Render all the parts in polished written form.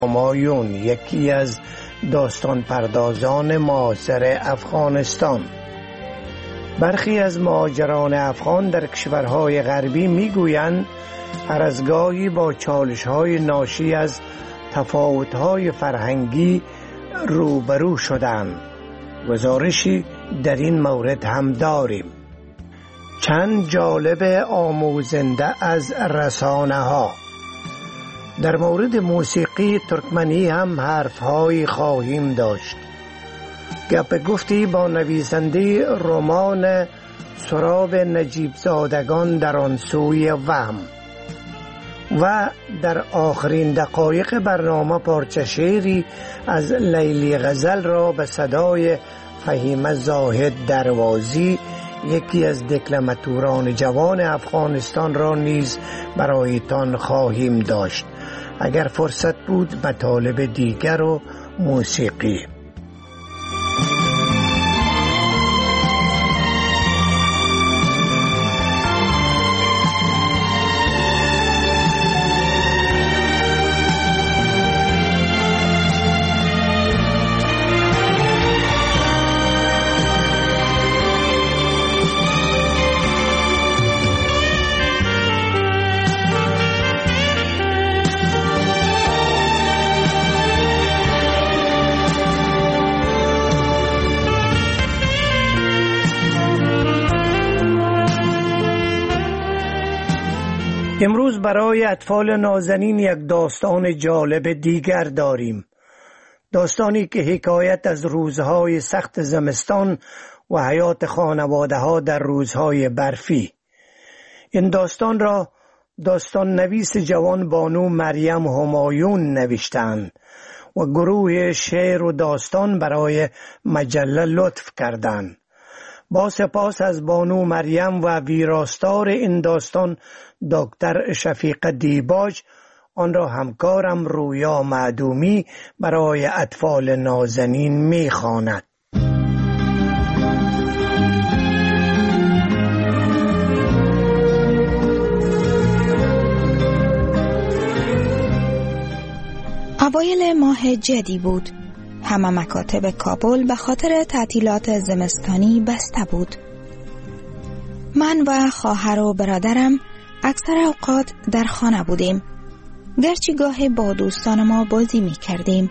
همایون یکی از داستان پردازان معاصر افغانستان. برخی از مهاجران افغان در کشورهای غربی میگویند هر از گاهی با چالش‌های ناشی از تفاوت‌های فرهنگی روبرو شدند. گزارشی در این مورد هم داریم. چند جالب آموزنده از رسانه‌ها. در مورد موسیقی ترکمنی هم حرف‌هایی خواهیم داشت. گپ گفتی با نویسنده رمان سراب نجیب زادگان در آن سوی وهم. و در آخرین دقایق برنامه پارچه شعری از لیلی غزل را به صدای فهیمه زاهد دروازی، یکی از دکلماتوران جوان افغانستان را نیز برایتان خواهیم داشت. اگر فرصت بود مطالب دیگر و موسیقی. امروز برای اطفال نازنین یک داستان جالب دیگر داریم. داستانی که حکایت از روزهای سخت زمستان و حیات خانواده ها در روزهای برفی. این داستان را داستان نویس جوان بانو مریم همایون نوشتند و گروه شعر و داستان برای مجله لطف کردند. با سپاس از بانو مریم و ویراستار این داستان دکتر شفیق دیباج، آن را همکارم رویا معدومی برای اطفال نازنین می‌خواند. اوایل ماه جدی بود. همه مکاتب کابل به خاطر تعطیلات زمستانی بسته بود. من و خواهر و برادرم اکثر اوقات در خانه بودیم. گرچه گاه با دوستان ما بازی می کردیم،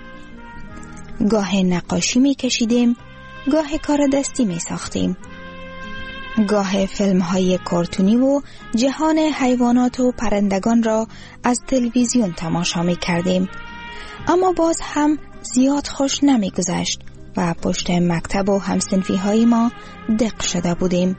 گاه نقاشی می کشیدیم، گاه کار دستی می ساختیم، گاه فیلم های کارتونی و جهان حیوانات و پرندگان را از تلویزیون تماشا می کردیم. اما باز هم زیاد خوش نمی گذشت و پشت مکتب و همصنفی های ما دق شده بودیم.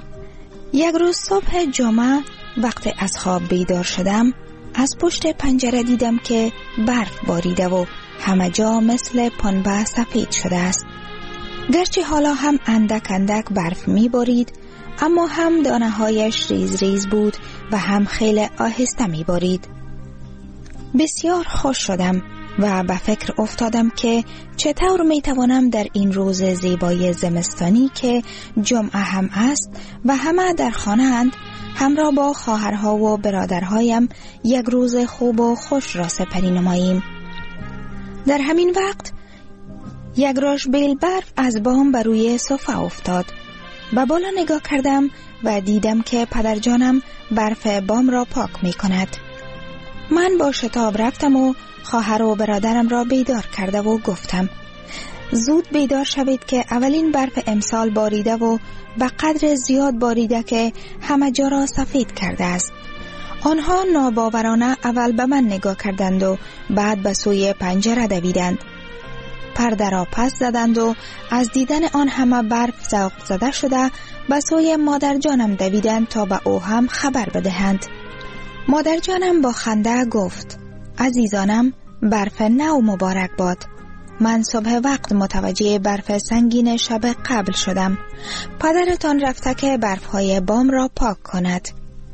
یک روز صبح جمعه وقت از خواب بیدار شدم، از پشت پنجره دیدم که برف باریده و همه جا مثل پنبه سفید شده است. گرچه حالا هم اندک اندک برف می بارید، اما هم دانه هایش ریز ریز بود و هم خیلی آهسته می بارید. بسیار خوش شدم و به فکر افتادم که چطور می توانم در این روز زیبای زمستانی که جمعه هم است و همه در خانه اند، همراه با خواهرها و برادرهایم یک روز خوب و خوش را سپری نماییم. در همین وقت یک راش بیل برف از بام بر روی صفحه افتاد. به بالا نگاه کردم و دیدم که پدرجانم برف بام را پاک می کند. من با شتاب رفتم و خواهر و برادرم را بیدار کرده و گفتم زود بیدار شوید که اولین برف امسال باریده و به قدر زیاد باریده که همه جا را سفید کرده است. آنها ناباورانه اول به من نگاه کردند و بعد به سوی پنجره دویدند. پرده را پس زدند و از دیدن آن همه برف ذوق زده شده به سوی مادر جانم دویدند تا به او هم خبر بدهند. مادر جانم با خنده گفت عزیزانم، برف نو مبارک باد. من صبح وقت متوجه برف سنگین شب قبل شدم. پدرتان رفته که برفهای بام را پاک کند.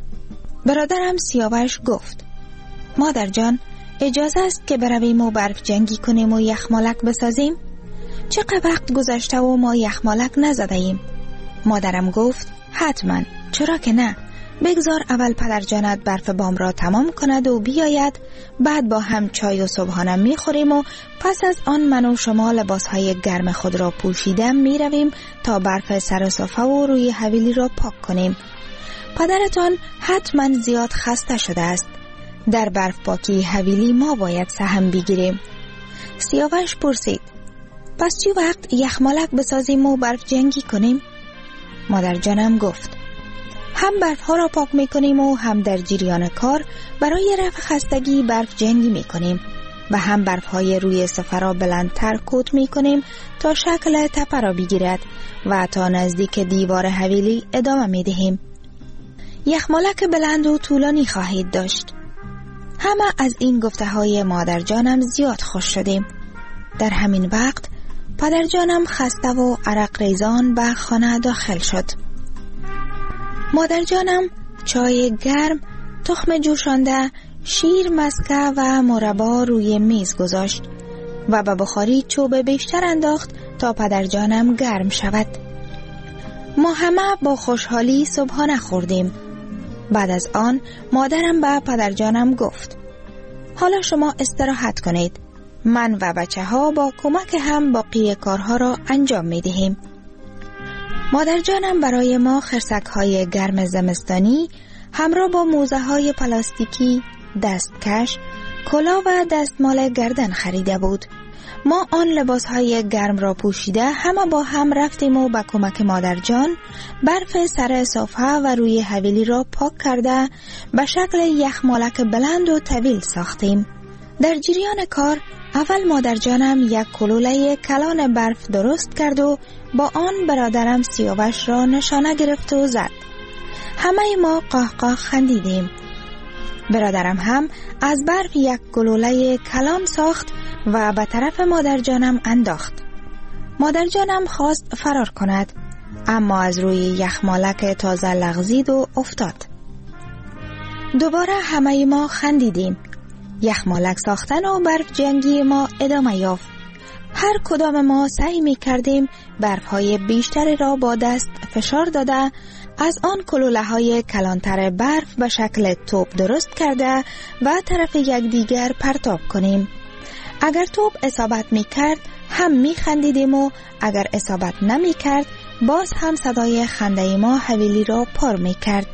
برادرم سیاوش گفت مادر جان، اجازه است که برویم و برف جنگی کنیم و یخمالک بسازیم؟ چقدر وقت گذشته و ما یخمالک نزده ایم. مادرم گفت حتما، چرا که نه، بگذار اول پدرجانت برف بام را تمام کند و بیاید، بعد با هم چای و صبحانه می خوریم و پس از آن من و شما لباسهای گرم خود را پوشیده می رویم تا برف سر صفحه و روی حویلی را پاک کنیم. پدرتان حتما زیاد خسته شده است. در برف پاکی حویلی ما باید سهم بگیریم. سیاوش پرسید: پس چی وقت یخمالک بسازیم و برف جنگی کنیم؟ مادر جانم گفت: هم برف ها را پاک می کنیم و هم در جریان کار برای رفع خستگی برف جنگی می کنیم و هم برف های روی صفحه را بلندتر کوت می کنیم تا شکل تپه را بگیرد و تا نزدیک دیوار حویلی ادامه می دهیم. یخمالک بلند و طولانی خواهید داشت. همه از این گفته های مادر جانم زیاد خوش شدیم. در همین وقت پدر جانم خسته و عرق ریزان به خانه داخل شد. مادر جانم چای گرم، تخم جوشانده، شیر مسکه و مربا روی میز گذاشت و به بخاری چوب بیشتر انداخت تا پدر جانم گرم شود. ما همه با خوشحالی صبحانه خوردیم. بعد از آن مادرم به پدر جانم گفت: حالا شما استراحت کنید. من و بچه ها با کمک هم باقی کارها را انجام می دهیم. مادر جانم برای ما خرسک های گرم زمستانی همراه با موزه های پلاستیکی، دستکش، کلاه و دستمال گردن خریده بود. ما آن لباس های گرم را پوشیده همه با هم رفتیم و با کمک مادر جان برف سر صفحه و روی حویلی را پاک کرده به شکل یخمالک بلند و طویل ساختیم. در جریان کار اول مادر جانم یک کلوله کلان برف درست کرد و با آن برادرم سیاوش را نشانه گرفت و زد. همه ما قاه خندیدیم. برادرم هم از برف یک گلوله کلان ساخت و به طرف مادر جانم انداخت. مادر جانم خواست فرار کند، اما از روی یخمالک تازه لغزید و افتاد. دوباره همه ما خندیدیم. یخمالک ساختن و برف جنگی ما ادامه یافت. هر کدام ما سعی می کردیم برف های بیشتری را با دست فشار داده از آن کلوله های کلانتر برف به شکل توپ درست کرده و طرف یکدیگر پرتاب کنیم. اگر توپ اصابت می کرد هم می خندیدیم و اگر اصابت نمی کرد باز هم صدای خنده ما حویلی را پر می کرد.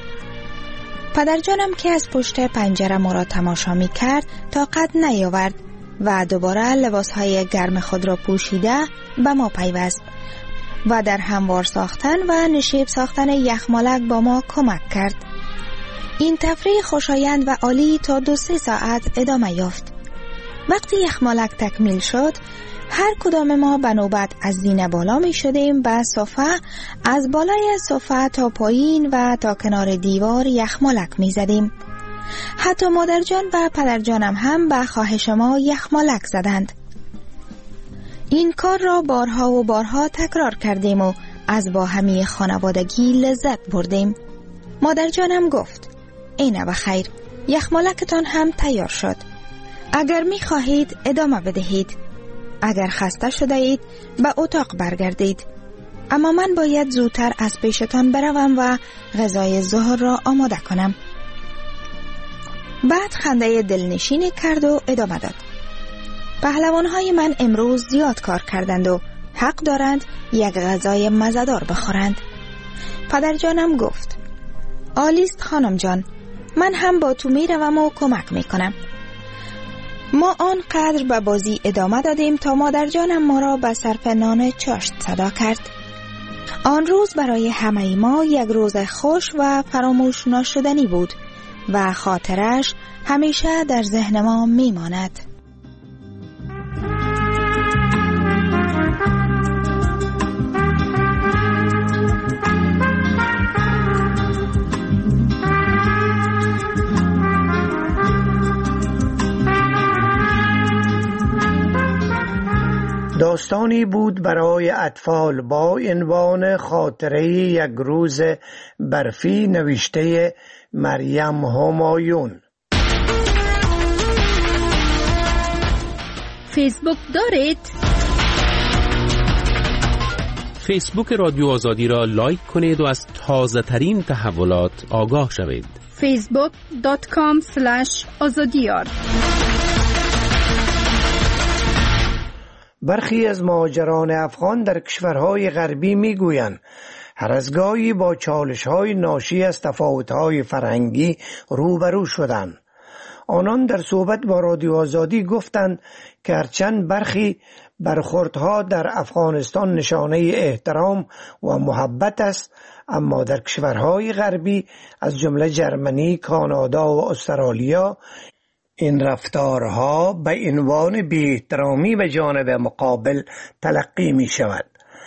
پدر جانم که از پشت پنجره ما را تماشا می کرد طاقت نیاورد و دوباره لباس های گرم خود را پوشیده به ما پیوست و در هموار ساختن و نشیب ساختن یخمالک با ما کمک کرد. این تفریح خوشایند و عالی تا 2-3 ساعت ادامه یافت. وقتی یخمالک تکمیل شد هر کدام ما به نوبت از زینه بالا می شدیم به صفحه، از بالای صفحه تا پایین و تا کنار دیوار یخمالک می زدیم. حتی مادر جان و پدر جانم هم به خواهش ما یخمالک زدند. این کار را بارها و بارها تکرار کردیم و از با همی خانوادگی لذت بردیم. مادر جانم گفت: اینه بخیر، یخمالکتان هم تیار شد. اگر می خواهید ادامه بدهید. اگر خسته شده اید به اتاق برگردید. اما من باید زودتر از پیشتان بروم و غذای ظهر را آماده کنم. بعد خنده دلنشینی کرد و ادامه داد: پهلوان‌های من امروز زیاد کار کردند و حق دارند یک غذای مزه‌دار بخورند. پدر جانم گفت: عالیست خانم جان، من هم با تو می روم و کمک می کنم. ما آنقدر به بازی ادامه دادیم تا مادر جانم ما را به صرف نان چاشت صدا کرد. آن روز برای همه ما یک روز خوش و فراموش ناشدنی بود و خاطرش همیشه در ذهن ما می ماند. داستانی بود برای اطفال با عنوان خاطره یک روز برفی نوشته مریم همایون. فیسبوک دارید؟ فیسبوک رادیو آزادی را لایک کنید و از تازه ترین تحولات آگاه شوید. facebook.com/azadiyar. برخی از مهاجران افغان در کشورهای غربی میگویند هر از گاهی با چالش‌های ناشی از تفاوت‌های فرهنگی روبرو شدند. آنان در صحبت با رادیو آزادی گفتند که هرچند برخی برخوردها در افغانستان نشانه احترام و محبت است، اما در کشورهای غربی از جمله جرمنی، کانادا و استرالیا این رفتارها به عنوان بی‌احترامی به جانب مقابل تلقی می شود.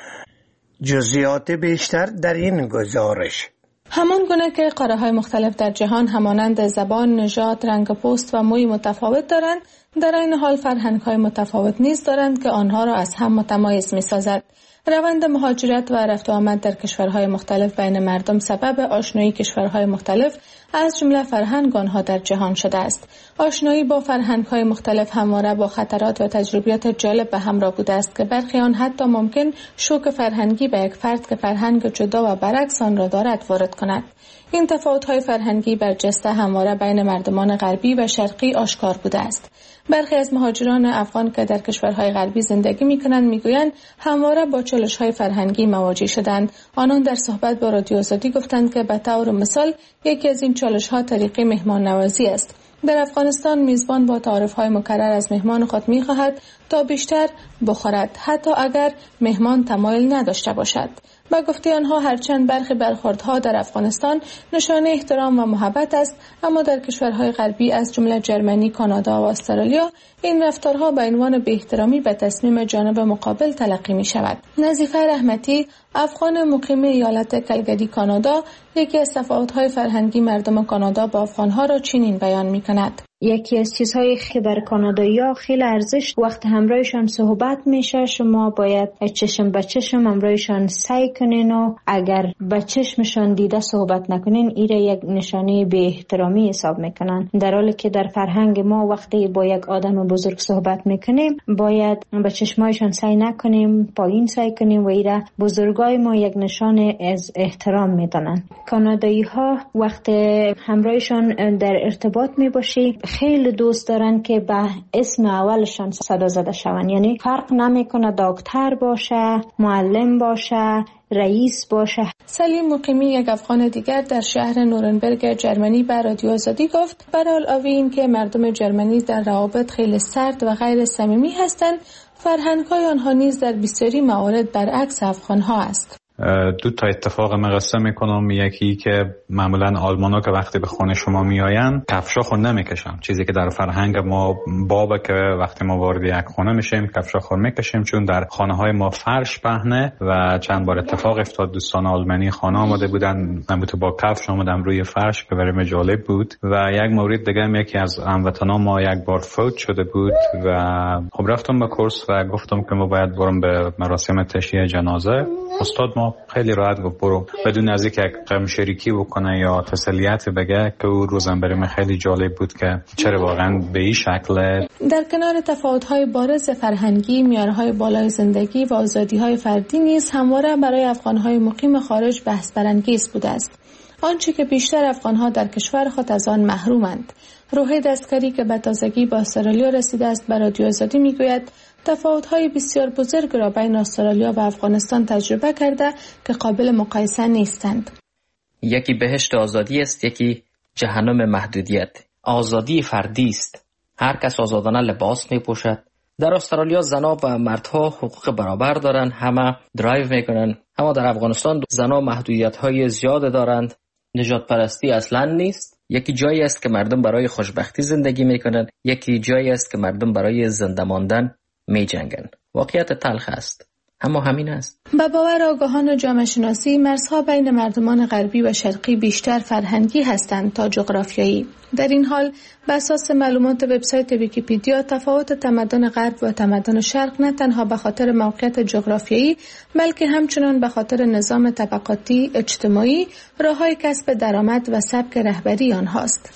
جزئیات بیشتر در این گزارش. همان گونه که قاره‌های مختلف در جهان همانند زبان، نژاد، رنگ پوست و موی متفاوت دارند، در این حال فرهنگ‌های متفاوت نیز دارند که آنها را از هم متمایز می‌سازد. روند مهاجرت و رفت و آمد در کشورهای مختلف بین مردم سبب آشنایی کشورهای مختلف از جمله فرهنگ آنها در جهان شده است. آشنایی با فرهنگ‌های مختلف همواره با خطرات و تجربیات جالب به همراه بوده است که برخی آن حتی ممکن شوک فرهنگی به یک فرد که فرهنگ جدا و برعکس آن را دارد وارد کند. این تفاوت‌های فرهنگی برجسته همواره بین مردمان غربی و شرقی آشکار بوده است. برخی از مهاجران افغان که در کشورهای غربی زندگی می‌کنند می‌گویند همواره با چالش‌های فرهنگی مواجه شدند. آنان در صحبت با رادیو آزادی گفتند که به طور مثال یکی از این چالش‌ها طریق مهمان نوازی است. در افغانستان میزبان با تعارف‌های مکرر از مهمان خود می‌خواهد تا بیشتر بخورد، حتی اگر مهمان تمایل نداشته باشد. با گفته آنها هرچند برخی برخوردها در افغانستان نشانه احترام و محبت است، اما در کشورهای غربی از جمله جرمنی، کانادا و استرالیا این رفتارها به عنوان بی‌احترامی به تصمیم جانب مقابل تلقی می شود. نظیفه رحمتی، افغان مقیم ایالت کلگری کانادا، یکی از تفاوت‌های فرهنگی مردم کانادا با افغان‌ها را چنین بیان می‌کند: یکی از چیزهایی که بر کانادایی‌ها خیلی ارزش وقت همراهشان صحبت میشه، شما باید چشم به چشم همراهشان سعی کنین و اگر به چشمشان دیده صحبت نکنین ایره یک نشانه بی احترامی حساب میکنن، در حالی که در فرهنگ ما وقتی با یک آدم بزرگ صحبت میکنیم باید به چشمایشان سعی نکنیم، پایین سعی کنیم و ایره بزرگای ما یک نشانه از احترام میدونن. کانادایی‌ها وقتی همراهشان در ارتباط میباشی خیلی دوست دارن که به اسم اولشان صدا زده شون، یعنی فرق نمیکنه دکتر باشه، معلم باشه، رئیس باشه. سلیم مقیمی، یک افغان دیگر در شهر نورنبرگ جرمنی به رادیو آزادی گفت برای علاوه این که مردم جرمنی در روابط خیلی سرد و غیر صمیمی هستند، فرهنگ‌های آنها نیز در بسیاری موارد برعکس افغان‌ها است. دو تا اتفاق مقصه میکنم. یکی که معمولا آلمانا که وقتی به خونه شما میآین کفشا خود نمیکشن، چیزی که در فرهنگ ما بابه که وقتی ما وارد یک خونه میشیم کفشا خود میکشیم، چون در خانه های ما فرش پهنه و چند بار اتفاق افتاد دوستان آلمانی خانه آمده بودن نبوده با کفش آمدم روی فرش که برای جالب بود. و یک مورد دیگه هم یکی از هموطنان ما یک بار فوت شده بود و خب رفتم به کورس و گفتم که ما باید برم به مراسم تشییع جنازه. استاد ما خیلی راحت گفت برو، بدون از اینکه غم شریکی بکنه یا تسلیت بگه، که او روزم برای من خیلی جالب بود که چرا واقعا به این شکل. در کنار تفاوت‌های بارز فرهنگی، معیارهای بالای زندگی و آزادی‌های فردی نیز همواره برای افغان‌های مقیم خارج بحث برانگیز بوده است. آنچه که بیشتر افغان‌ها در کشور خود از آن محرومند. روحی دستکاری که به تازگی به استرالیا رسیده است به رادیو آزادی میگوید تفاوت‌های بسیار بزرگ را بین استرالیا و افغانستان تجربه کرده که قابل مقایسه نیستند. یکی بهشت آزادی است، یکی جهنم محدودیت. آزادی فردی است. هر کس آزادانه لباس می‌پوشد. در استرالیا زنها و مردها حقوق برابر دارند، همه درایو میکنن. اما در افغانستان زنها محدودیت‌های زیاد دارند. نژاد پرستی اصلاً نیست. یکی جایی است که مردم برای خوشبختی زندگی میکنند، یکی جایی است که مردم برای زنده ماندن می جنگن. واقعیت تلخ است، اما همین است. با باور آگاهان جامعه شناسی، مرزها بین مردمان غربی و شرقی بیشتر فرهنگی هستند تا جغرافیایی. در این حال بر اساس معلومات وبسایت ویکی‌پدیا، تفاوت تمدن غرب و تمدن شرق نه تنها به خاطر موقعیت جغرافیایی بلکه همچنان به خاطر نظام طبقاتی اجتماعی، راههای کسب درآمد و سبک رهبری آنهاست.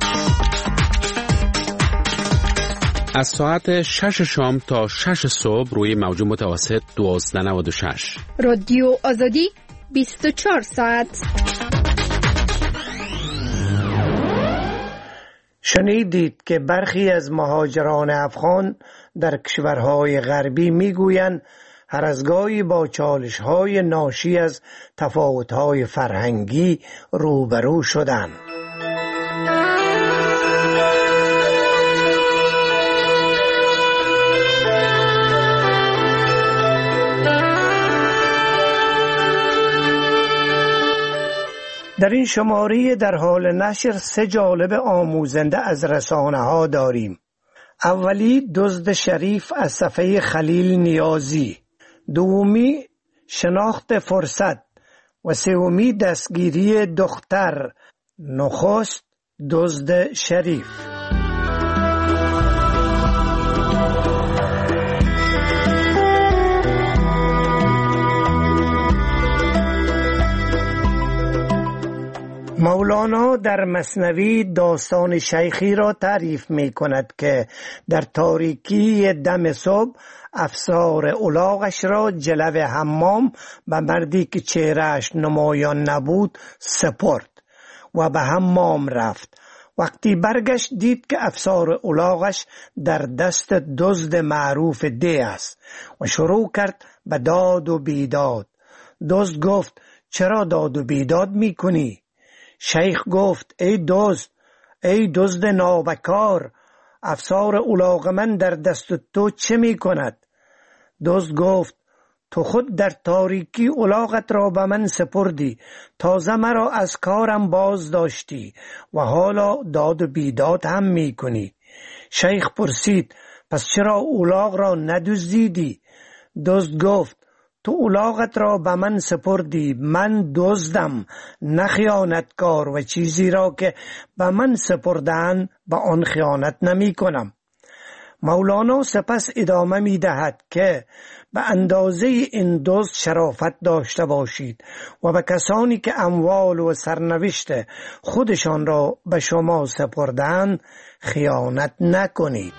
از ساعت 6 شام تا 6 صبح روی موج متوسط 1296 رادیو آزادی 24 ساعت. شنیدید که برخی از مهاجران افغان در کشورهای غربی میگویند هر از گاهی با چالش‌های ناشی از تفاوت‌های فرهنگی روبرو شدند. در این شماره در حال نشر 3 جالب آموزنده از رسانه‌ها داریم. اولی دزد شریف از صفحه خلیل نیازی، دومی شناخت فرصت و سومی دستگیری دختر نخست دزد شریف. مولانا در مثنوی داستان شیخی را تعریف می کند که در تاریکی دم صبح افسار الاغش را جلو حمام به مردی که چهرهش نمایان نبود سپرد و به حمام رفت. وقتی برگشت دید که افسار الاغش در دست دزد معروف ده است و شروع کرد به داد و بیداد. دزد گفت چرا داد و بیداد می کنی؟ شیخ گفت ای دزد نابکار، افسار الاغ من در دست تو چه می کند؟ دزد گفت تو خود در تاریکی الاغت را به من سپردی، تازه مرا از کارم باز داشتی و حالا داد و بیداد هم می کنی. شیخ پرسید پس چرا الاغ را ندزدیدی؟ دزد گفت تو الاغت را به من سپردی، من دزدم نه خیانتکار و چیزی را که به من سپردن به آن خیانت نمی کنم. مولانا سپس ادامه می دهد که به اندازه این دزد شرافت داشته باشید و به کسانی که اموال و سرنوشت خودشان را به شما سپردن خیانت نکنید.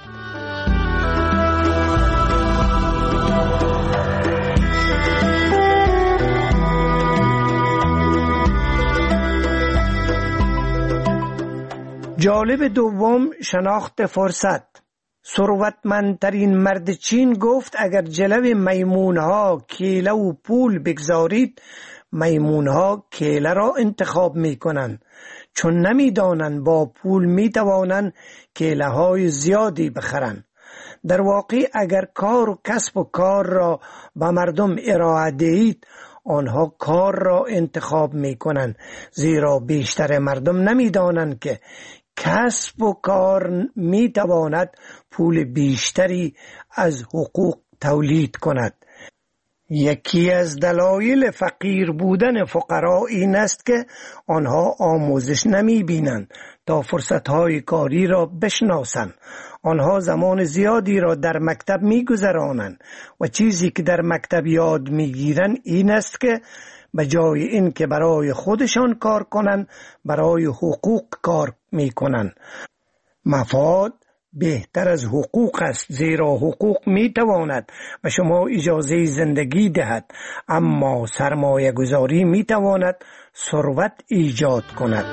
جالب دوم شناخت فرصت. ثروتمندترین مرد چین گفت اگر جلو میمونها کیله و پول بگذارید میمونها کیله را انتخاب می کنند، چون نمی دانند با پول می توانند کیله های زیادی بخرند. در واقع اگر کار و کسب و کار را به مردم ارائه دهید آنها کار را انتخاب می کنند، زیرا بیشتر مردم نمی دانند که کسب و کار می تواند پول بیشتری از حقوق تولید کند. یکی از دلایل فقیر بودن فقرا این است که آنها آموزش نمی بینند تا فرصتهای کاری را بشناسند. آنها زمان زیادی را در مکتب می گذرانند و چیزی که در مکتب یاد می گیرند این است که به جای این که برای خودشان کار کنند برای حقوق کار می کنند. مفاد بهتر از حقوق است، زیرا حقوق می تواند و شما اجازه زندگی دهد، اما سرمایه گذاری می تواند ثروت ایجاد کند.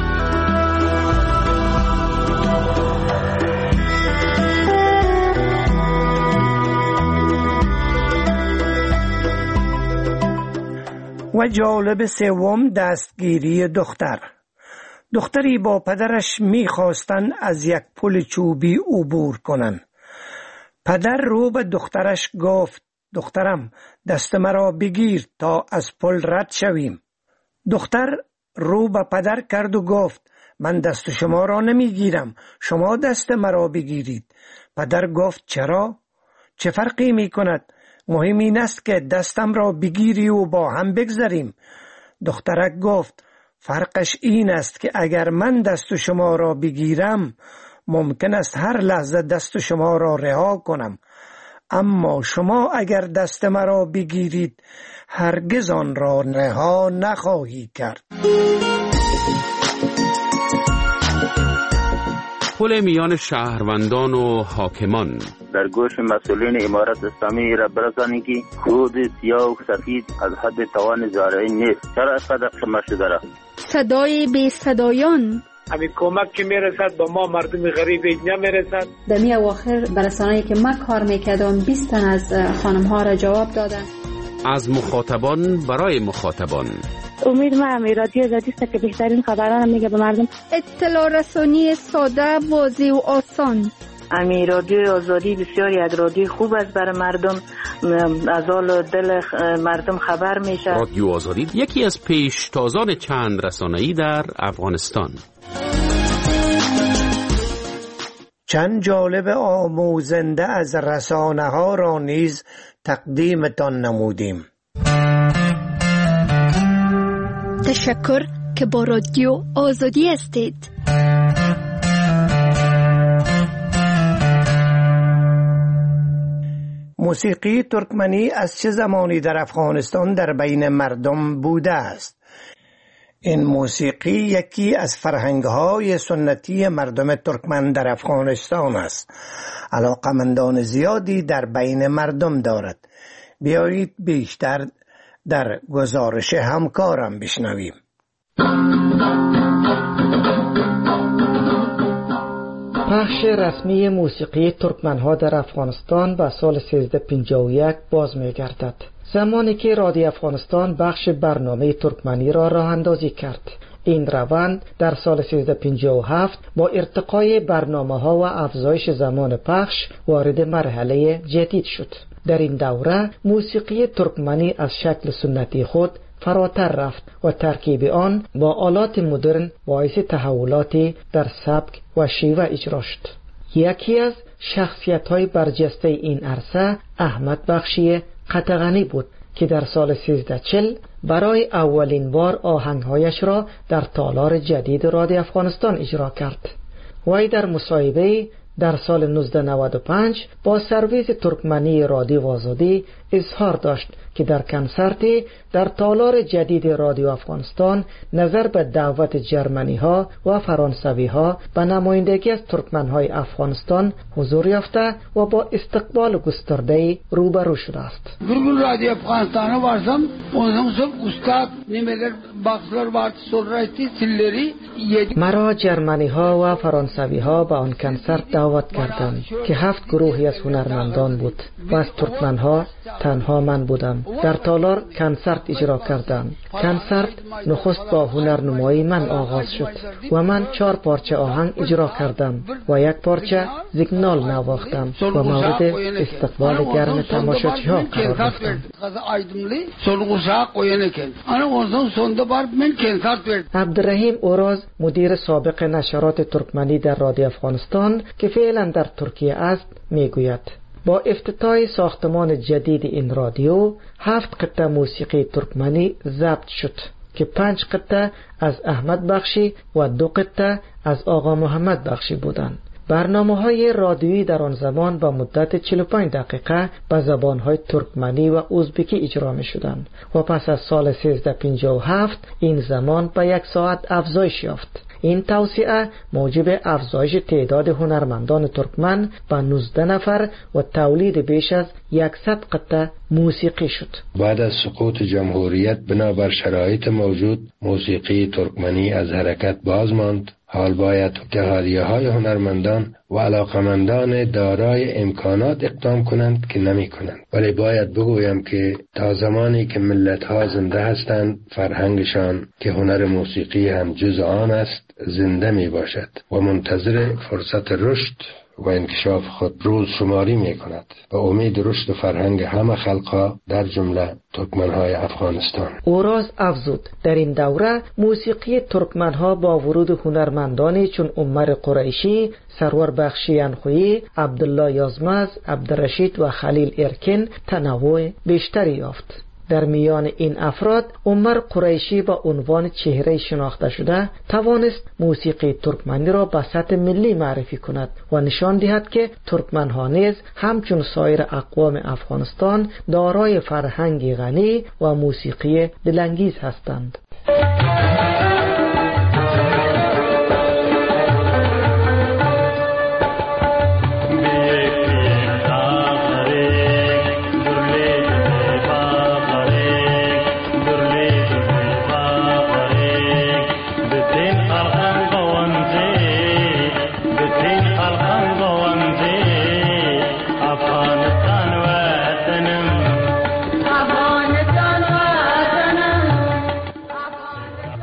و جالب سوم دستگیری دختر. دختری با پدرش می‌خواستند از یک پل چوبی عبور کنند. پدر رو به دخترش گفت دخترم دست مرا بگیر تا از پل رد شویم. دختر رو به پدر کرد و گفت من دست شما را نمیگیرم، شما دست مرا بگیرید. پدر گفت چرا؟ چه فرقی می کند؟ مهم این است که دستم را بگیری و با هم بگذریم. دخترک گفت فرقش این است که اگر من دست شما را بگیرم ممکن است هر لحظه دست شما را رها کنم، اما شما اگر دست مرا بگیرید هرگز آن را رها نخواهی کرد. تحول میان شهروندان و حاکمان. در گوش مسئولین امارت اسلامی را برسانید که خود سیاه و سفید از حد توان زارعین نیست. چرا اینقدر قمه شده را؟ صدای بی صدایان، همین کمک که میرسد به ما مردم غریب نمیرسد. در می اواخر برسانه‌ای که ما کار میکردم 20 تن از خانم ها را جواب دادن. از مخاطبان برای مخاطبان. امید ما رادیو آزادی است که بهترین خبران میگه به مردم. اطلاع رسانی ساده، واضح و آسان. رادیو آزادی بسیاری از رادیو خوب است برای مردم، از حال دل مردم خبر میشه. رادیو آزادی یکی از پیشتازان چند رسانه‌ای در افغانستان. چند جالب آموزنده از رسانه ها را نیز تقدیمتان نمودیم. تشکر که با رادیو آزادی هستید. موسیقی ترکمنی از چه زمانی در افغانستان در بین مردم بوده است؟ این موسیقی یکی از فرهنگ‌های سنتی مردم ترکمن در افغانستان است. علاقمندان زیادی در بین مردم دارد. بیایید بیشتر در گزارش همکارم بشنویم. پخش رسمی موسیقی ترکمن‌ها در افغانستان به سال 1351 باز می‌گردد. زمانی که رادیو افغانستان بخش برنامه ترکمنی را راه اندازی کرد. این روند در سال 1357 با ارتقای برنامه‌ها و افزایش زمان پخش وارد مرحله جدید شد. در این دوره موسیقی ترکمنی از شکل سنتی خود فراتر رفت و ترکیب آن با آلات مدرن باعث تحولاتی در سبک و شیوه اجرا شد. یکی از شخصیت‌های برجسته این عرصه احمد بخشی قطغنی بود که در سال 1340 برای اولین بار آهنگهایش را در تالار جدید رادیو افغانستان اجرا کرد. وی در مصاحبه در سال 1995 با سرویس ترکمنی رادیو آزادی اظهار داشت که در کنسرتی در تالار جدید رادیو افغانستان نظر به دعوت جرمنی ها و فرانسوی ها به نمایندگی از ترکمن های افغانستان حضور یافته و با استقبال گسترده روبرو شده است. Bugün رادیو افغانستان varsam ondan sonra ustad neler baxlar var sonra tilleri مرا جرمنی ها و فرانسوی ها به آن کنسرت دعوت کردند که 7 گروهی از هنرمندان بود و از ترکمن ها تنها من بودم. در تالار کنسرت اجرا کردند. کنسرت نخست با هنرنمایی من آغاز شد و من 4 پارچه آهنگ اجرا کردم و 1 پارچه زیگنال نواختم و مورد استقبال گرم تماشاچی ها قرار گرفتم. عبدالرحیم اوراز مدیر سابق نشرات ترکمنی در رادیو افغانستان که فعلا در ترکیه است میگوید با افتتاح ساختمان جدید این رادیو 7 قطعه موسیقی ترکمنی ضبط شد که 5 قطعه از احمد بخشی و 2 قطعه از آقا محمد بخشی بودند. برنامه‌های رادیویی در آن زمان با مدت 45 دقیقه به زبان‌های ترکمنی و ازبکی اجرا می‌شدند و پس از سال 1357 این زمان به 1 ساعت افزایش یافت. این توسعه موجب افزایش تعداد هنرمندان ترکمن به 19 نفر و تولید بیش از 100 قطعه موسیقی شد. بعد از سقوط جمهوریت بنابر شرایط موجود موسیقی ترکمنی از حرکت باز ماند. حال باید اتحادیه‌های هنرمندان و علاقمندان دارای امکانات اقدام کنند که نمی کنند. ولی باید بگویم که تا زمانی که ملت‌ها زنده هستند فرهنگشان که هنر موسیقی هم جز آن است زنده می باشد و منتظر فرصت رشد و انکشاف خود روز شماری می کند و امید رشد فرهنگ همه خلقها در جمله ترکمنهای افغانستان. اوراز افزود در این دوره موسیقی ترکمنها با ورود هنرمندانی چون عمر قریشی، سرور بخشی انخویی، عبدالله یازمز، عبدالرشید و خلیل ارکن تنوع بیشتری یافت. در میان این افراد عمر قریشی با عنوان چهره شناخته شده توانست موسیقی ترکمنی را به سطح ملی معرفی کند و نشان دهد که ترکمنها نیز همچون سایر اقوام افغانستان دارای فرهنگی غنی و موسیقی دلانگیز هستند.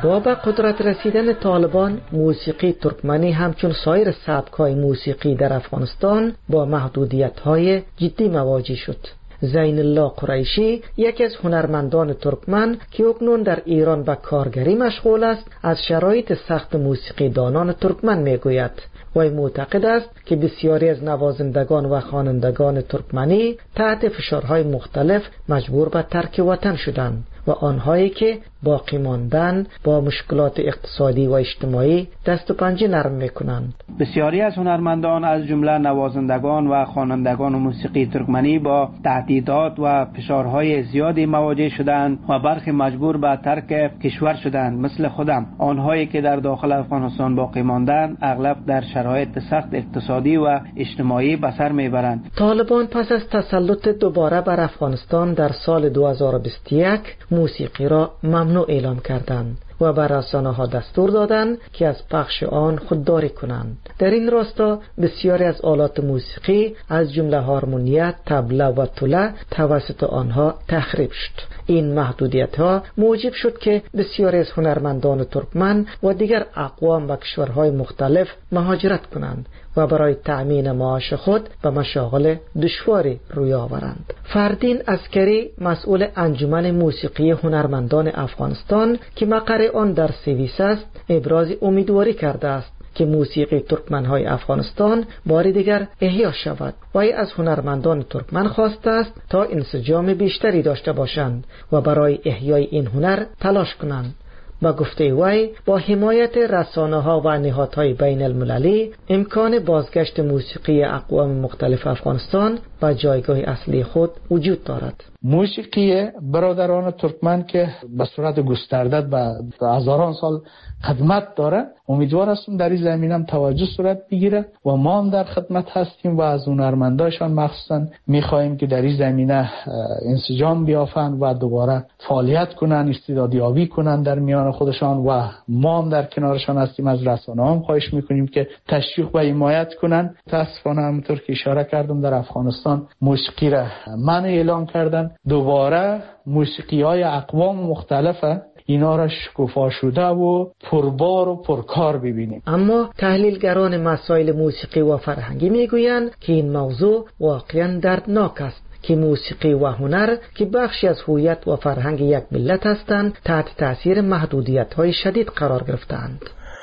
با به قدرت رسیدن طالبان، موسیقی ترکمنی همچون سایر سبک‌های موسیقی در افغانستان با محدودیت‌های جدی مواجه شد. زین الله قریشی، یکی از هنرمندان ترکمن که اکنون در ایران به کارگری مشغول است، از شرایط سخت موسیقی دانان ترکمن میگوید. وی معتقد است که بسیاری از نوازندگان و خوانندگان ترکمنی تحت فشارهای مختلف مجبور به ترک وطن شدند و آنهایی که باقی ماندن با مشکلات اقتصادی و اجتماعی دست و پنجه نرم میکنند. بسیاری از هنرمندان از جمله نوازندگان و خوانندگان موسیقی ترکمنی با تهدیدات و فشارهای زیادی مواجه شدند و برخی مجبور به ترک کشور شدند. مثل خودم، آنهایی که در داخل افغانستان باقی ماندند اغلب در شرایط سخت اقتصادی و اجتماعی به سر میبرند. طالبان پس از تسلط دوباره بر افغانستان در سال 2021 موسیقی را ممنوع اعلام کردند و بر رسانه‌ها دستور دادند که از پخش آن خودداری کنند. در این راستا بسیاری از آلات موسیقی از جمله هارمونیه، طبله و توله توسط آنها تخریب شد. این محدودیت‌ها موجب شد که بسیاری از هنرمندان ترکمن و دیگر اقوام و کشورهای مختلف مهاجرت کنند و برای تأمین معاش خود به مشاغل دشواری روی آورند. فردین عسکری، مسئول انجمن موسیقی هنرمندان افغانستان که مقر آن در سوئیس است، ابراز امیدواری کرده است که موسیقی ترکمن‌های افغانستان بار دیگر احیا شود. وی از هنرمندان ترکمن خواسته است تا انسجام بیشتری داشته باشند و برای احیای این هنر تلاش کنند. با گفته وی، با حمایت رسانه‌ها و نهادهای بین المللی امکان بازگشت موسیقی اقوام مختلف افغانستان به جایگاه اصلی خود وجود دارد. موسیقی برادران ترکمن که به صورت گسترده به هزاران سال خدمت داره، امیدوار هستم در این زمینه هم توجه صورت بگیره و ما هم در خدمت هستیم و از هنرمنداشان مخصوصا میخواهیم که در این زمینه انسجام بیافند و دوباره فعالیت کنن، استعدادیابی کنن در میان خودشان و ما هم در کنارشان هستیم. از رسانه‌ها هم خواهش میکنیم که تشویق و حمایت کنن. متاسفانه همونطور که اشاره کردم در افغانستان موسیقی را منع اعلام کردن. دوباره موسیقی‌های اقوام مختلفه، اینا را شکوفا شده و پربار و پرکار ببینیم. اما تحلیلگران مسائل موسیقی و فرهنگی میگویند که این موضوع واقعا دردناک است که موسیقی و هنر که بخشی از هویت و فرهنگ یک ملت هستند تحت تاثیر محدودیت‌های شدید قرار گرفتند.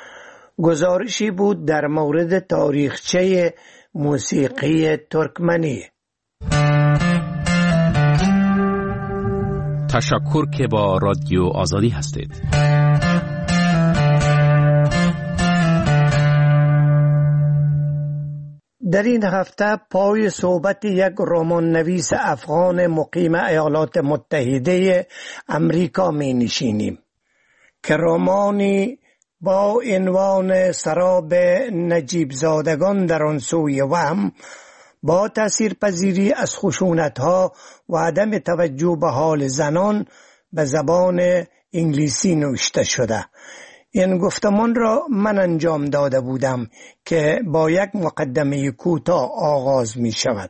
گزارشی بود در مورد تاریخچه موسیقی ترکمنی. تشکر که با رادیو آزادی هستید. در این هفته پای صحبت یک رمان نویس افغان مقیم ایالات متحده امریکا می نشینیم که رمانی با عنوان سراب نجیب زادگان در آن سوی وهم با تاثیرپذیری از خشونت‌ها و عدم توجه به حال زنان به زبان انگلیسی نوشته شده. این گفتمان را من انجام داده بودم که با یک مقدمه کوتاه آغاز می شود.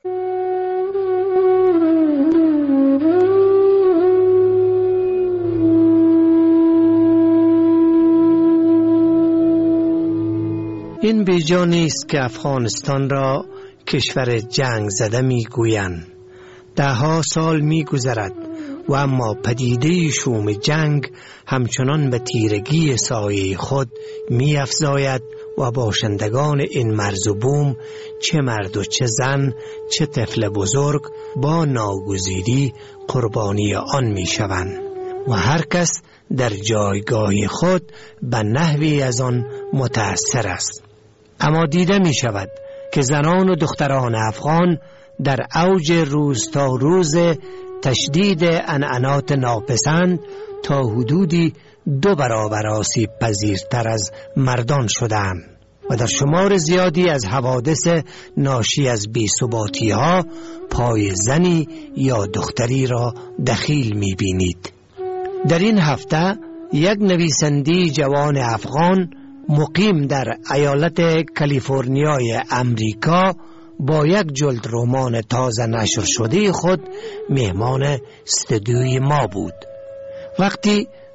این بیجا نیست که افغانستان را کشور جنگ زده می گویند. دهها سال می گذرد و اما پدیده شوم جنگ همچنان به تیرگی سایه خود می افزاید و باشندگان این مرز و بوم، چه مرد و چه زن، چه طفل بزرگ، با ناگزیری قربانی آن می شوند و هر کس در جایگاه خود به نحوی از آن متأثر است. اما دیده می شود که زنان و دختران افغان در اوج روز تا روز تشدید عنعنات ناپسند تا حدودی 2 برابر آسیب پذیرتر از مردان شدند و در شمار زیادی از حوادث ناشی از بی‌ثباتی ها پای زنی یا دختری را دخیل می بینید. در این هفته یک نویسنده جوان افغان مقیم در ایالت کالیفرنیای امریکا با یک جلد رمان تازه نشر شده خود مهمان استودیوی ما بود. وقتی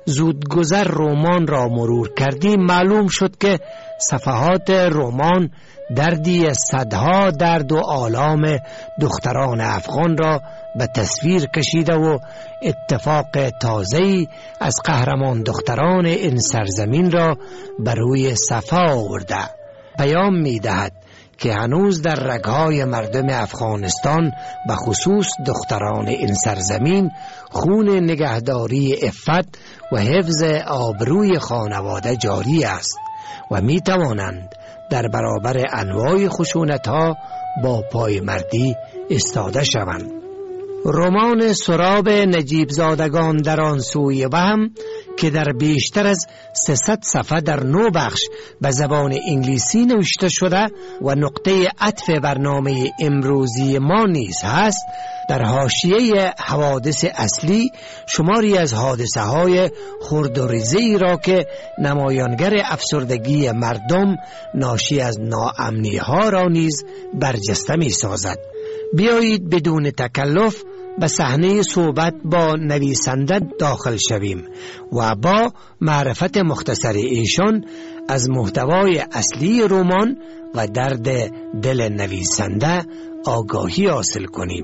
زودگذر رمان را مرور کردیم معلوم شد که صفحات رمان دردی صدها درد و آلام دختران افغان را به تصویر کشیده و اتفاق تازه‌ای از قهرمان دختران این سرزمین را بر روی صفحه آورده. پیام می‌دهد که هنوز در رگ‌های مردم افغانستان به خصوص دختران این سرزمین خون نگهداری عفت و حفظ آبروی خانواده جاری است و می توانند در برابر انواع خشونت‌ها با پایمردی ایستاده شوند. رمان سراب نجیب زادگان در آن سوی وهم که در بیشتر از 300 صفحه در 9 بخش به زبان انگلیسی نوشته شده و نقطه عطف برنامه امروزی ما نیز هست، در حاشیه حوادث اصلی شماری از حادثه های خرد و ریزی را که نمایانگر افسردگی مردم ناشی از ناامنی ها را نیز برجسته می سازد. بیایید بدون تکلف به صحنه صحبت با نویسنده داخل شویم و با معرفت مختصر ایشان از محتوای اصلی رمان و درد دل نویسنده آگاهی حاصل کنیم.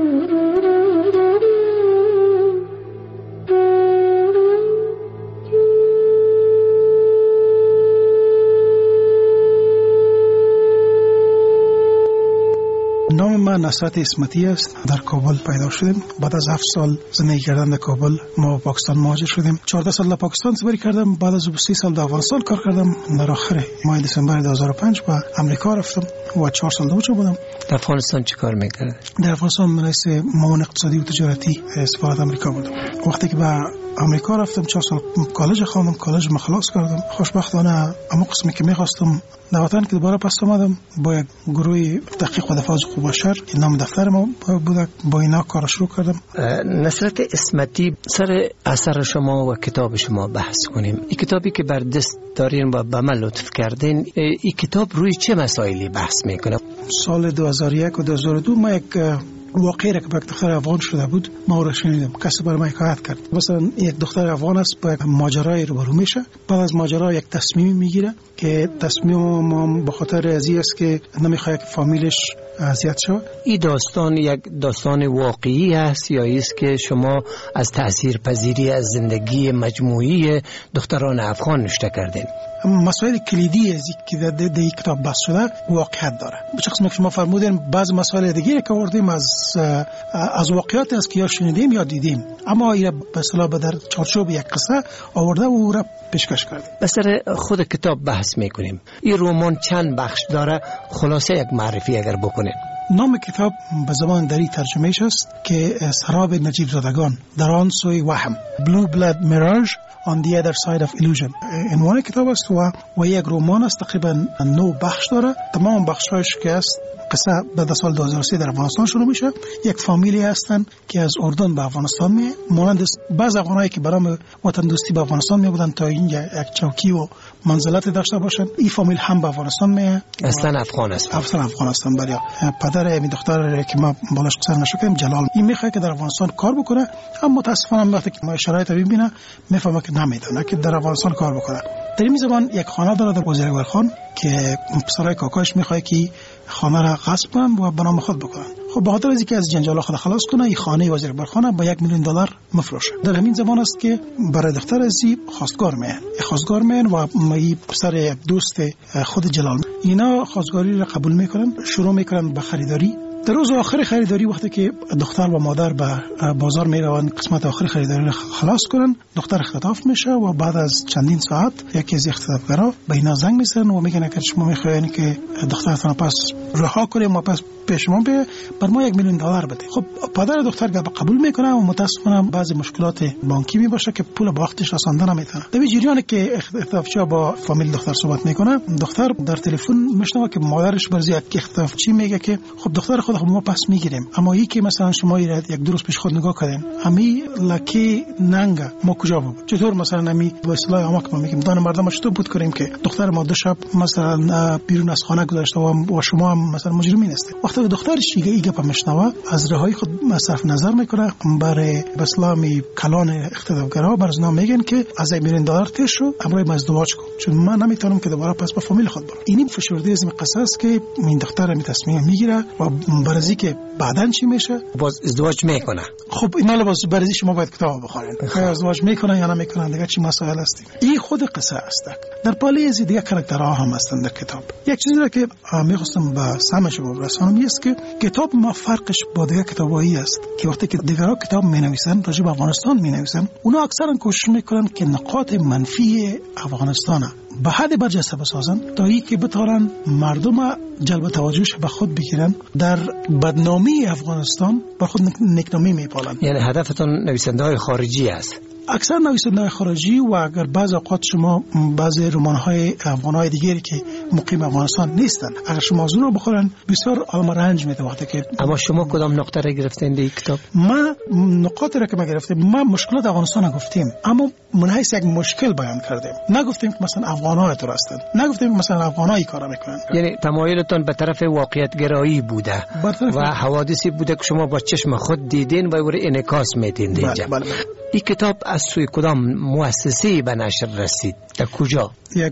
نام من نصرت اسمتی است. در کابل پیدا شدیم. بعد از 7 سال زندگی کردن در کابل ما پاکستان مهاجر شدیم. 14 سال در پاکستان سپری کردم. بعد از 30 سال در افغانستان کار کردم. در آخر ماه دسامبر 2005 به امریکا رفتم و 4 سال اونجا بودم. در افغانستان چه کار می‌کردی؟ در افغانستان من معاون اقتصادی و تجارتی سفارت امریکا بودم. وقتی که به امریکا رفتم 4 سال کالج خواندم. کالج ما خلاص کردم. خوشبختانه اما قسمی که می‌خواستم در وطن که دوباره پس آمدم با یک گروه تحقیق و دفاع از حقوق بشر که نام دفتر ما بود، با اینا کار شروع کردم. نصرت اسمتی، سر اثر شما و کتاب شما بحث کنیم. این کتابی که بر دست دارین و به من لطف کردین، این کتاب روی چه مسائلی بحث میکنه؟ سال 2001 و 2002 ما یک واقعی را که با یک دختر افغان شده بود ما را شنیدم. کسی برای ما حکایت کرد. مثلا یک دختر افغان است با یک ماجرای روبرو میشه، بعد از ماجرا یک تصمیمی میگیره که تصمیم ما به خاطر ازی است که نمیخواد که فامیلش اذیت شود. این داستان یک داستان واقعی است یا است که شما از تاثیرپذیری از زندگی مجموعی دختران افغان نوشته کردین؟ مسائل کلیدی از که در این کتاب بحث شده واقعیت داره. به قسمی که شما فرمودین بعض مسائل دیگه که آوردیم از واقعیت است که یا شنیدیم یا دیدیم، اما این به اصطلاح در چارچوب یک قصه آورده و او را پیشکش کردیم. به سر خود کتاب بحث میکنیم. این رمان چند بخش داره؟ خلاصه یک معرفی اگر بکنید. نام کتاب به زبان دری ترجمهش است که سراب نجیب زادگان در آن سوی وهم، Blue Blood Mirage on the other side of illusion. عنوان کتاب است و یک رمان است. تقریبا 9 بخش داره. تمام بخش‌هاش که است قصه بعد از سال 2003 در افغانستان شروع میشه. یک فامیلی هستن که از اردن به افغانستان میه، مانند بعض افغانایی که برای وطن دوستی به افغانستان می بودن تا این یک چوکی و منزلت داشته باشن. این فامیل هم به افغانستان میه. اصلا افغان است. اصلا افغان هستن. برای پدر این دختر که ما بالاش قصر نشدیم جلال، این میخواد که در افغانستان کار بکنه، اما متاسفانه وقتی که ما شرایط ببینه میفهمه که نمیتونه که در افغانستان کار بکنه. در این زمان یک خانه داره در وزیرگارخان که پسرای کاکاش میخواد که خانه را غصب کنن و به نام خود بکنن. خب به خاطر از اینکه از جنجال خود خلاص کنه این خانه وزیرگارخانه با $1,000,000 مفروشه. در همین زمان است که برای دختر ازی خواستگار میان و این پسر دوست خود جلال، اینا خواستگاری را قبول میکنن، شروع میکنن به خریداری. در روز آخر خریداری وقتی که دختر و مادر به بازار میروند قسمت آخر خریداری را خلاص کنن، دختر اختطاف میشه و بعد از چندین ساعت یکی از اختطافگرا به اینا زنگ میزنن و میگن که شما میخواین که دخترتون پس رها کنیم و پس پیش ما به بر ما $1,000,000 بده. خب پدر دختر قبول میکنه و متاسفانه بعضی مشکلات بانکی میباشه که پول با وقتش رسانده نمیتونه. در جریانی که اختطافچی با فامیل دختر صحبت میکنه، دختر در تلفن میشنوه که مادرش برای اختطافچی میگه که خب دختر خود ما پس میگیریم، اما این که مثلا شما یک درست پیش خود نگاه کردین همین لکی ننگا ما کجا بود؟ چطور مثلا همین به اصطلاح ما که میگیم دان مردم چطور بود کنیم که دختر ما 2 شب مثلا بیرون از خانه گذاشته و شما هم مثلا مجرمین هستید. وقتی دخترش ایگه پا مشنوه از رهایی خود صرف نظر میکنه برای اسلامی کلان اقتدارگرا بر ازنا میگن که از $1,000,000 تیر شو امروز ازدواج کن چون من نمیتونم که دوباره پس با فامیل خود برم. اینی فشرده از این قصه است که این دختر می تصمیم میگیره و برازی که بعدن چی میشه باز ازدواج میکنه. خب اینا باز برازی شما باید کتاب بخورین ازدواج میکنن یا نمیکنن دیگه چی مسائل است. این خود قصه است. در پالی از دیگه کاراکترها هم هستند در کتاب. یک چیزی را که میخواستم با سمش برسونم است که کتاب ما فرقش با دیگه کتابایی است که وقتی که دیگرها کتاب مینویسن راجع به افغانستان مینویسن اونا اکثرا کوشش میکنن که نقاط منفی افغانستان به حد برجسته بسازن تا اینکه بتونن مردم جلب توجهش به خود بگیرن در بدنامی افغانستان بر خود نکنامی میپالن. یعنی هدفتون نویسنده‌های خارجی است؟ اکثر نویسنده‌های خارجی و اگر بعض اوقات شما بعضی رمان‌های افغان‌های دیگری که مقیم افغانستان نیستن اگر شما از رو بخورن بسیار آدم رنج میده وقتی که. اما شما کدام نقطه را گرفتین در کتاب؟ ما نقاطی را که ما گرفتیم ما مشکلات افغانستان گفتیم اما من حیث یک مشکل بیان کردیم نگفتیم که مثلا افغان‌ها تو هستند نگفتیم که مثلا افغان‌ها کارا میکنن. یعنی تمایلتون به طرف واقعیت گرایی بوده و حوادثی بوده که شما با چشم خود دیدین و اون انعکاس میدین اینجا. این کتاب از سوی کدام مؤسسه‌ای به نشر رسید؟ در کجا؟ یک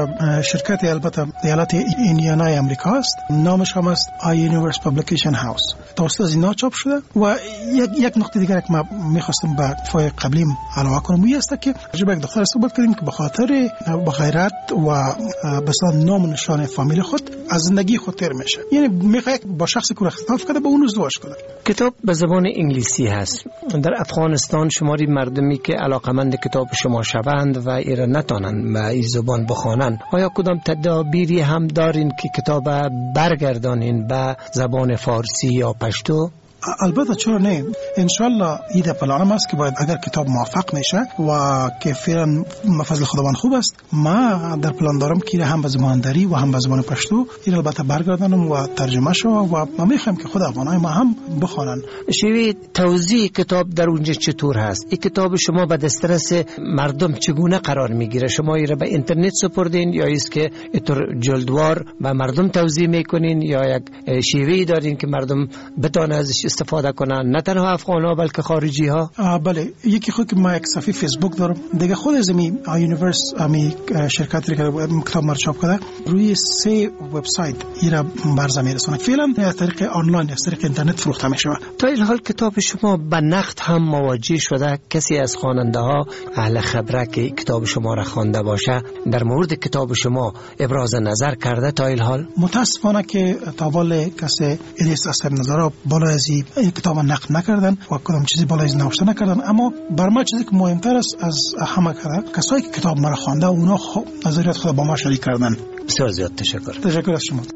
شرکت البته ایالت ایندیانا امریکا است نامش هم است یونیورس پابلیکیشن هاوس توسط از اینا چاپ شده و یک نکته دیگر که ما می‌خواستم به فای قبلیم علاوه کنم این است که راجع به یک دختر صحبت کردیم که به خاطر با غیرت و مثلا نام و نشان فامیل خود از زندگی خود تیر میشه یعنی میخواد با شخصی که اختلاف کرده با اون ازدواج کنه. کتاب به زبان انگلیسی هست. در افغانستان شماری مردمی که علاقمند کتاب شما شوند و ایران نتانند به این زبان بخوانند آیا کدام تدابیری هم دارین که کتاب برگردانین به زبان فارسی یا پشتو؟ البته چرا نه انشالله ایده پلانم است که باید اگر کتاب موفق میشه و که فعلا فضل خداوند خوب است ما در پلان دارم که هم به زبان دری و هم به زبان پشتو این البته برگردانم و ترجمه شو و ما میخوایم که خود افغانای ما هم بخوانن. شوی توزیع کتاب در اونجا چطور هست؟ این کتاب شما به دسترس مردم چگونه قرار میگیره؟ شما این را به اینترنت سپردین یا است که اینطور جلدوار به مردم توزیع میکنین یا یک شیوهی دارین که مردم بتونن ازش استفاده کنن نه تنها افغان‌ها بلکه خارجی ها؟ بله یکی خود که ما یک صفحه فیسبوک دارم دیگه خود از می یونیورس امی شرکتی که کتاب ما چاپ کرده روی 3 وبسایت ایرا برزه میرسونه فعلا از طریق آنلاین از طریق اینترنت فروخته میشه. تا این حال کتاب شما به نقد هم مواجه شده؟ کسی از خواننده ها اهل خبره که کتاب شما را خوانده باشه در مورد کتاب شما ابراز نظر کرده تا این حال؟ متاسفانه که تا حال کسی الیاس اصحاب نظر بالا از این کتاب نقد نکردن و کدام چیزی بالای از نوشته نکردن اما بر ما چیزی که مهمتر است از همه کسایی که کتاب مرا خوانده اونا نظریات خود با ما شریک کردن. بسیار زیاد تشکر. تشکر از شما.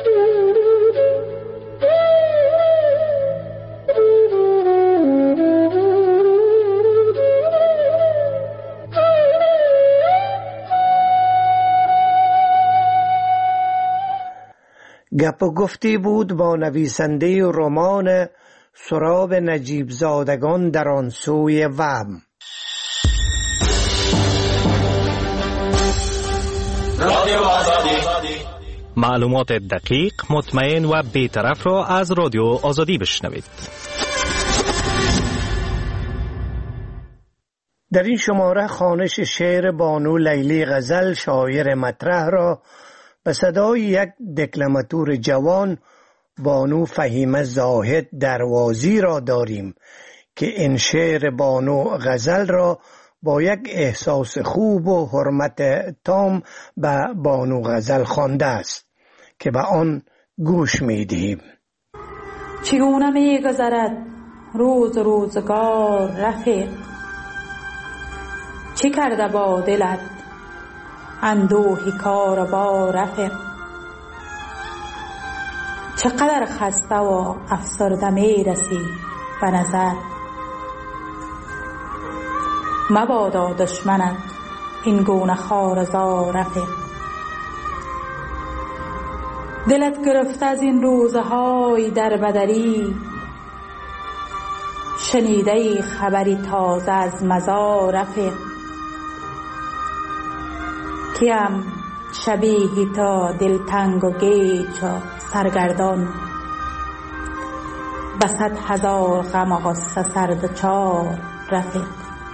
گپ و گفتی بود با نویسنده رمان سراب نجیب زادگان در آن سوی وهم. رادیو آزادی معلومات دقیق مطمئن و بی‌طرف را از رادیو آزادی بشنوید. در این شماره خوانش شعر بانو لیلی غزل شاعر مطرح را به صدای یک دکلماتور جوان بانو فهیمه زاهد دروازی را داریم که این شعر بانو غزل را با یک احساس خوب و حرمت تام به بانو غزل خوانده است که به آن گوش می‌دهیم. چگونه می‌گذرد روزگار رفیق، چه کرده با دلت اندوهی کار با رفیق، چقدر خسته و افسرده میرسی به نظر، مبادا دشمنت این گونه خوارزا رفیق. دلت گرفته از این روزهای در بدری، شنیده خبری تازه از مزار رفیق، کیم شبیهی تا دلتنگ و گیج و سرگردان، و 100,000 غم و غصه سردچار رفیق.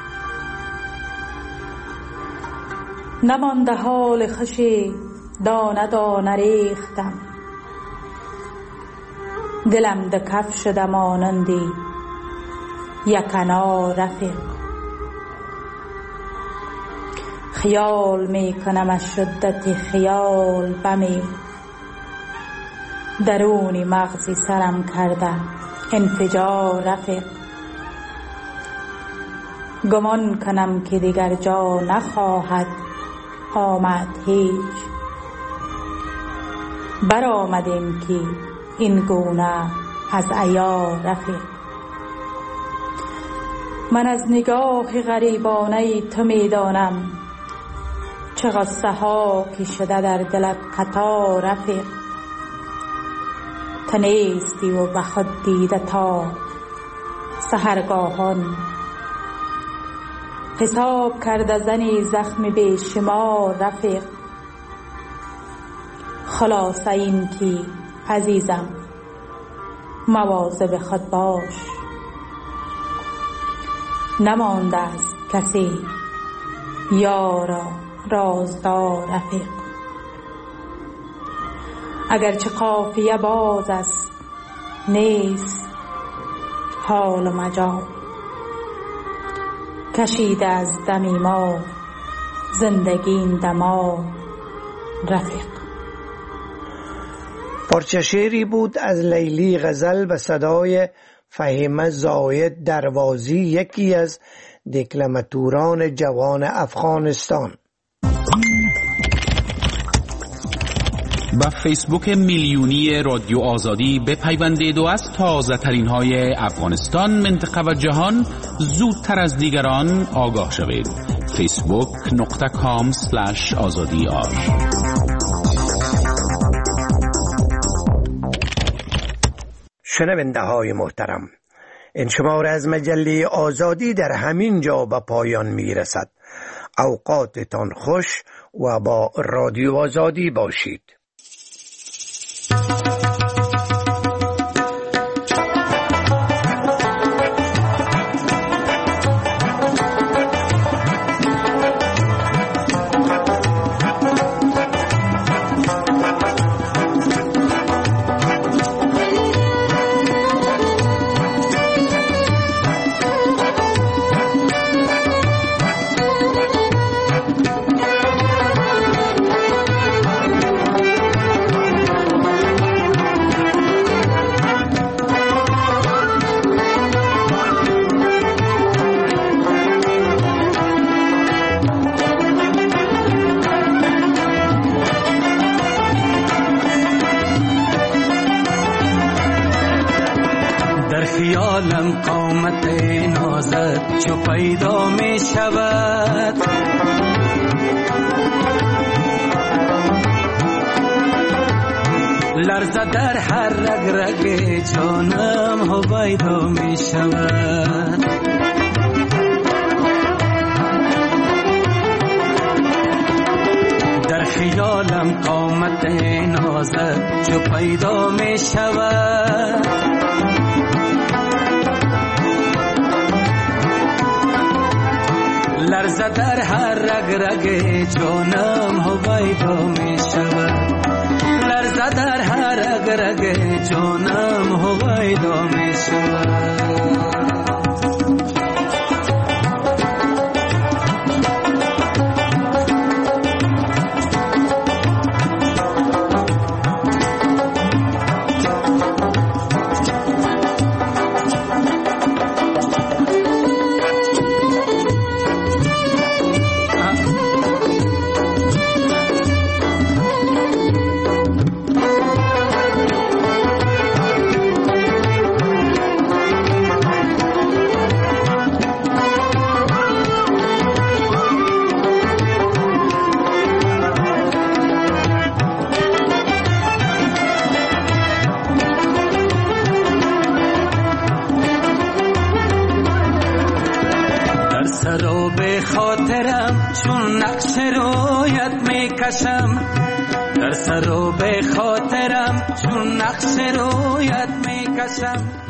نمانده حال خوشی دانه دانه ریختم، دلم ده کف شده مانندی یکنا رفیق. خیال می کنم از شدت خیال بمی، درونی مغزی سرم کرده انفجار رفیق. گمان کنم که دیگر جا نخواهد آمد هیچ، برآمدیم که این گونه از عیار رفیق. من از نگاه غریبانه تو می دانم چه غصه ها که شده در دلت قطار رفیق. تنیستی و به خود دیده تا سحرگاهان، حساب کرده زنی زخم بیشمار رفیق. خلاصه این که عزیزم مواظب خود باش، نمانده است کسی یارا رازدار رفیق. اگرچه قافیه باز است نیست حال و مجال، کشیده از دمی ما زندگی این دمار رفیق. پارچه شعری بود از لیلی غزل به صدای فهیمه زاید دروازی، یکی از دکلماتوران جوان افغانستان. با فیسبوک میلیونی رادیو آزادی بپیوندید و از تازه ترین های افغانستان، منطقه و جهان زودتر از دیگران آگاه شوید. facebook.com/azadi. شنونده های محترم، این شماره از مجله آزادی در همین جا به پایان می رسد. اوقاتتان خوش و با رادیو آزادی باشید. خیالم قامت نازت چو پیدا می شود، لرزه در هر رگ رگ جانم هویدا می شود. در خیالم قامت نازت چو پیدا می شود، لرزه در هر رگ رگ جانم هویدا می شود، لرزه در هر رگ رگ جانم هویدا می شود. سرو به خاطرم چون نقش رویت میکشم، در سرو به خاطرم چون نقش رویت میکشم.